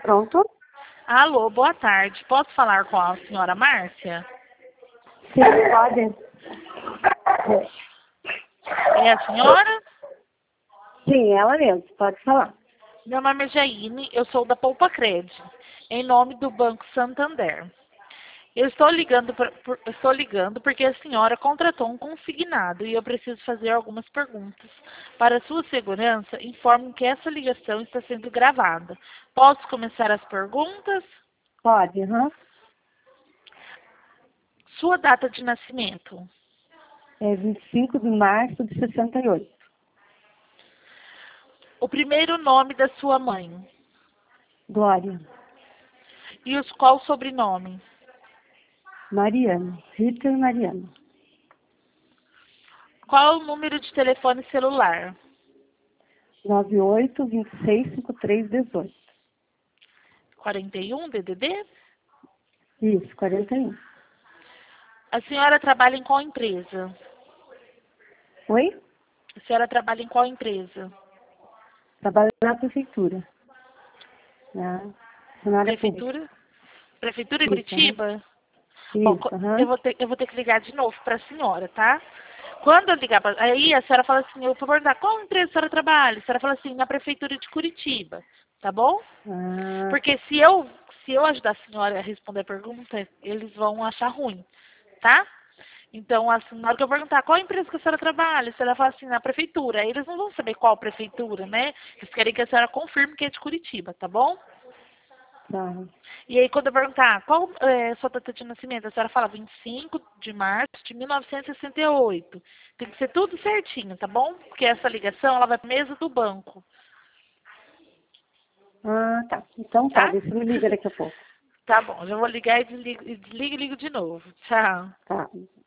Pronto? Alô, boa tarde. Posso falar com a senhora Márcia? Sim, pode. É a senhora? Sim, ela mesmo, pode falar. Meu nome é Jaine, eu sou da Poupa Cred, em nome do Banco Santander. Eu estou ligando porque a senhora contratou um consignado e eu preciso fazer algumas perguntas. Para sua segurança, informo que essa ligação está sendo gravada. Posso começar as perguntas? Pode, aham. Sua data de nascimento, É 25 de março de 68. o primeiro nome da sua mãe Glória. e qual o sobrenome? Mariana. Rita Mariana. Qual é o número de telefone celular? 98 26 53 18. 41 DDD? Isso, 41. A senhora trabalha em qual empresa? Oi? A senhora trabalha em qual empresa? Trabalho na prefeitura. Na funcionária pública. Prefeitura? Prefeitura de Isso, aham. Curitiba? Bom, Isso, aham. eu vou ter que ligar de novo para a senhora, tá? Quando eu ligar, aí a senhora fala assim, eu vou perguntar, qual empresa a senhora trabalha? A senhora fala assim, na Prefeitura de Curitiba, tá bom? Ah, Porque se eu ajudar a senhora a responder a pergunta, eles vão achar ruim, tá? Então, assim, na hora que eu perguntar qual empresa que a senhora trabalha, a senhora fala assim, na prefeitura. Aí eles não vão saber qual prefeitura, né? Eles querem que a senhora confirme que é de Curitiba, tá bom? tá. E aí, quando eu perguntar qual é a sua data de nascimento, a senhora fala 25 de março de 1968. Tem que ser tudo certinho, tá bom? Porque essa ligação, ela vai para mesa do banco, Ah, tá. Então tá, tá? deixa eu me ligar daqui a pouco. Tá bom, já vou ligar e desligo e ligo de novo. Tchau. Tá.